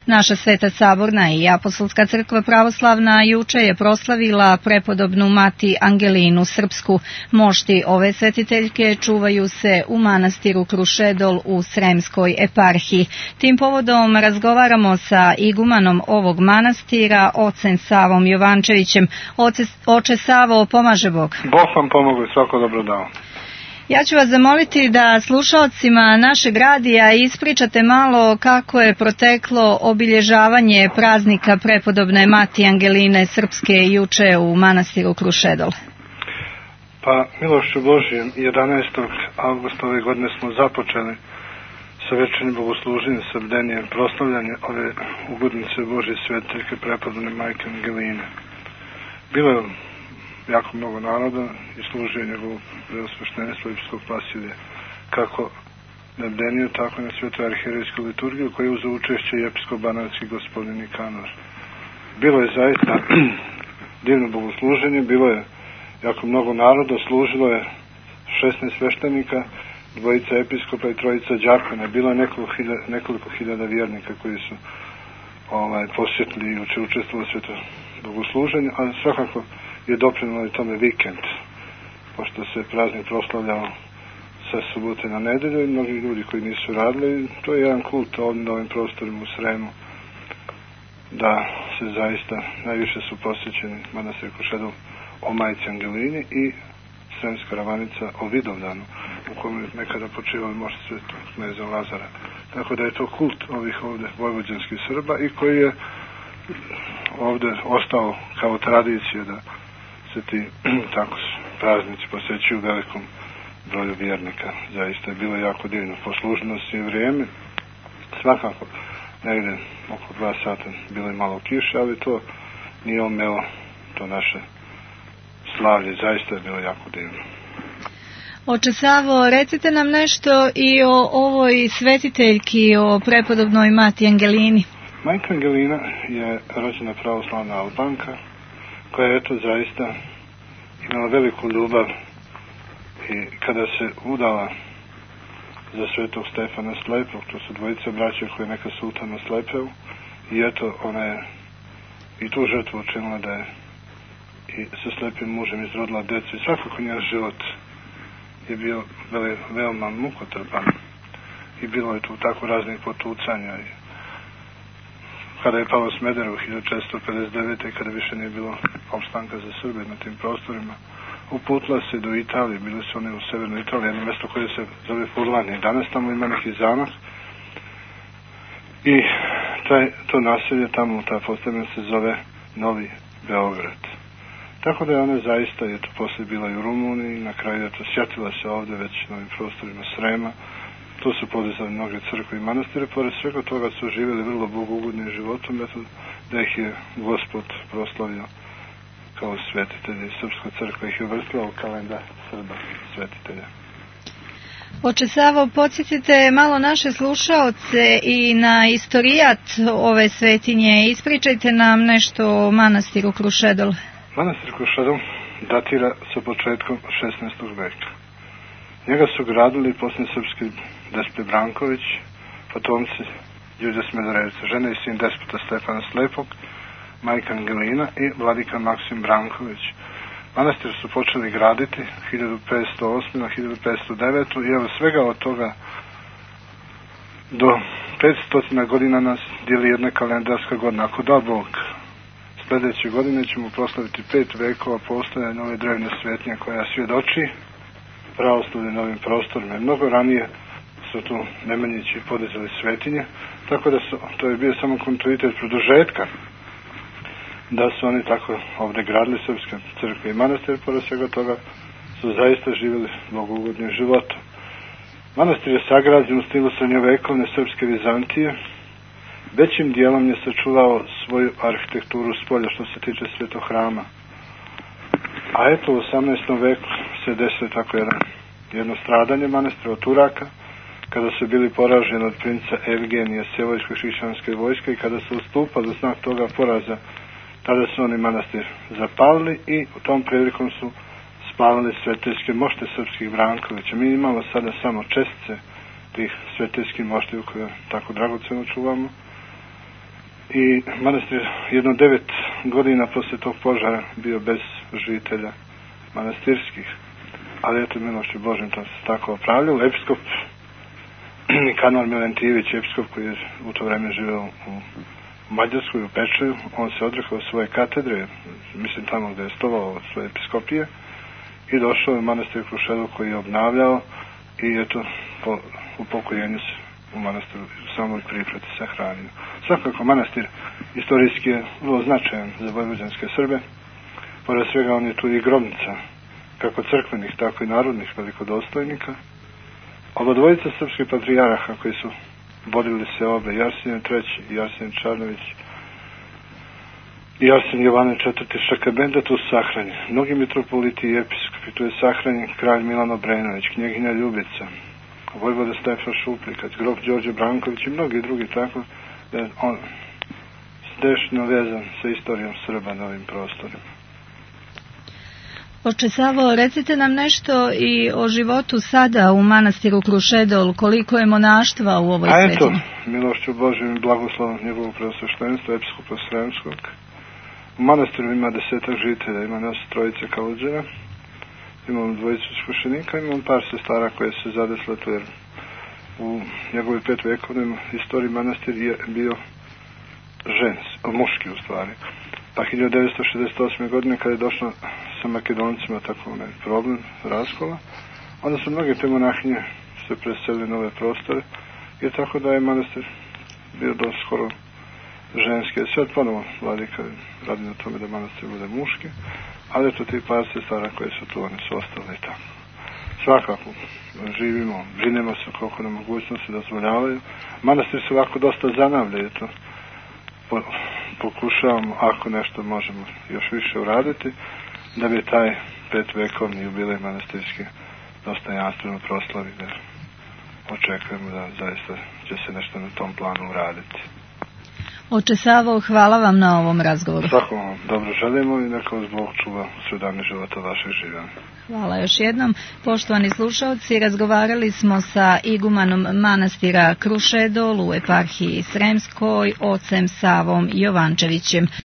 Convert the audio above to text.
Naša Sveta Saborna i Apostolska crkva pravoslavna juče je proslavila prepodobnu mati Angelinu Srpsku. Mošti ove svetiteljke čuvaju se u manastiru Krušedol u Sremskoj eparhiji. Tim povodom razgovaramo sa igumanom ovog manastira, ocem Savom Jovančevićem. Oče Savo, pomaže Bog. Bog vam pomogu i svako dobro dao. Ja ću vas zamoliti da slušaocima našeg radija ispričate malo kako je proteklo obilježavanje praznika prepodobne mati Angeline Srpske juče u manastiru Krušedol. Pa, milošću Božijom, 11. avgusta ove godine smo započeli sa večernjim bogosluženjem, sa bdenjem proslavljanja ove ugodnice Božje svetiteljke prepodobne majke Angeline. Bilo je jako mnogo naroda i služio njegovu preosveštenstvo episkop Vasilije, kako na bdeniju, tako i na svetoj arhijerejskoj liturgiji, koju je uzeo učešće i episkop Banatski gospodin Nikanor. Bilo je zaista divno bogosluženje, bilo je jako mnogo naroda, služilo je 16 sveštenika, dvojica episkopa i trojica đakona. Bilo je nekoliko hiljada vjernika koji su posjetili i učestvovali u sveto bogosluženju, ali svakako je doprinalo i tome vikend, pošto se praznik proslavljao sa subote na nedelju i mnogi ljudi koji nisu radili. To je jedan kult ovdje na ovim prostorima u Sremu, da se zaista najviše su posjećeni manastir Krušedol o majci Angelini i Sremska ravanica o Vidovdanu, u kome je nekada počivali mošti svetog kneza Lazara. Tako da je to kult ovih ovdje vojvođanskih Srba i koji je ovdje ostao kao tradicija da se ti tako praznici posjećuju velikom broju vjernika. Zaista je bilo jako divno. Posluženost je vrijeme. Svakako, negdje oko 2 sata bilo je malo kiše, ali to nije omelo to naše slavlje. Zaista je bilo jako divno. Oče Savo, recite nam nešto i o ovoj svetiteljki, o prepodobnoj mati Angelini. Majka Angelina je rođena pravoslavna Albanka, koja je zaista imala veliku ljubav i kada se udala za svetog Stefana Slepog, to su dvojice braća koje je neka sultana Slepeu, i ona je i tu žrtvu učinila da je i sa slepim mužem izrodila djecu i svakako njen život je bio veoma mukotrpan i bilo je tu tako raznih potucanja. I kada je palo Smederevo 1459. kada više nije bilo opstanka za Srbe na tim prostorima, uputila se do Italije, bili su oni u severnoj Italiji, jedno mjesto koje se zove Furlanija. Danas tamo ima neki zamak i to naselje tamo, ta postavljena se zove Novi Beograd. Tako da je ona zaista, je to poslije bila i u Rumuniji, na kraju je to sjetila se ovdje već na ovim prostorima Srema. Tu su podizali mnoge crkve i manastire, pored svega toga su živjeli vrlo bogougodnim životom, da ih je Gospod proslavio kao svetitelji. Srpska crkva ih je uvrstila u kalendar Srba svetitelja. Oče Savo, podsjetite malo naše slušaoce i na istorijat ove svetinje. Ispričajte nam nešto o manastiru Krušedol. Manastir Krušedol datira sa početkom 16. veka. Njega su gradili posljednji srpski Despot Branković, potomci Đurđa Smederevca, žena i sin despota Stefana Slepog, majka Angelina i vladika Maksim Branković. Manastir su počeli graditi 1508. na 1509. i evo svega od toga do 500 godina nas dijeli jedna kalendarska godina. Ako da Bog, sljedeće godine ćemo proslaviti 5 vekova postojanja ove drevne svetinje koja svjedoči pravoslavlje na ovim prostorima. Mnogo ranije su tu Nemanjići podizali svetinje, tako da to je bio samo kontinuitet produžetka, da su oni tako ovdje gradili srpske crkve i manastir, pored svega toga su zaista živjeli bogougodnim životom. Manastir je sagrađen u stilu srednjovekovne srpske Vizantije, većim dijelom je sačuvao svoju arhitekturu spolja što se tiče svetog hrama. A eto u 18. veku se desilo tako jedno stradanje manastira od Turaka, kada su bili poraženi od princa Evgenija Sevojsko-hrišćanske vojske i kada su ustupali u znak toga poraza, tada su oni manastir zapalili i u tom prilikom su spalili svetiteljske mošte srpskih Brankovića. Mi imamo sada samo čestice tih svetiteljskih moštiju koje tako dragoceno čuvamo i manastir jedno 9 godina poslije tog požara bio bez žitelja manastirskih. Ali eto, milošću Božjom to se tako opravljalo. Episkop Nikanor Milentijević, episkop koji je u to vreme živeo u Mađarskoj, u Pečaju, on se odrekao svoje katedre, mislim tamo gdje je stovao svoje episkopije, i došao je u manastir Kruševo koji je obnavljao i eto, po upokojenju se u manastiru u samoj priprati sahranio. Svakako manastir istorijski je vrlo značajan za vojvođanske Srbe. Pored svega on je tu i grobnica kako crkvenih, tako i narodnih velikodostojnika. Oba dvojica srpskih patrijaraha koji su vodili se obe, i Arsenije III i Arsenije Čarnović i Arsenije Jovane IV Šakabenda, tu su sahranjeni. Mnogi mitropoliti i episkopi, tu je sahranjen kralj Milan Obrenović, knjeginja Ljubica, vojvoda Stefan Šuplikac, grof Đorđe Branković i mnogi drugi, tako da je on zdešno vezan sa istorijom Srba na ovim prostorima. Oče Savo, recite nam nešto i o životu sada u manastiru Krušedol, koliko je monaštva u ovoj sredini? A eto, milošću Božjom i blagoslovom njegovog preosveštenstva, episkopa Sremskog. U manastiru ima 10 žitelja, ima nas 3 kaluđera, imamo 2 iskušenika, imamo par sestara koje se zadesle tu, jer u njegovoj 5 vekovnoj istoriji manastir je bio muški u stvari. Pa 1968. godine kada je došlo sa Makedoncima tako onaj problem raskola, onda su mnoge te monahinje se preselili na ove prostore i tako da je manastir bio do skoro ženski. Sad ponovo vladika radi na tome da manastir bude muški, ali eto ti par sestara koje su tu, one su ostale i tako. Svakako živimo, brinemo se koliko nam mogućnosti dozvoljavaju. Manastir se ovako dosta zanavlja, eto, pokušavamo, ako nešto možemo još više uraditi, da bi taj 5 vekovni jubilej manastirski dostojanstveno proslavi, da očekujemo da zaista će se nešto na tom planu uraditi. Oče Savo, hvala vam na ovom razgovoru. Svako vam dobro želimo i neka vas Bog čuva u sve dane života vašeg življenja. Hvala još jednom. Poštovani slušalci, razgovarali smo sa igumanom manastira Krušedol u eparhiji Sremskoj, ocem Savom Jovančevićem.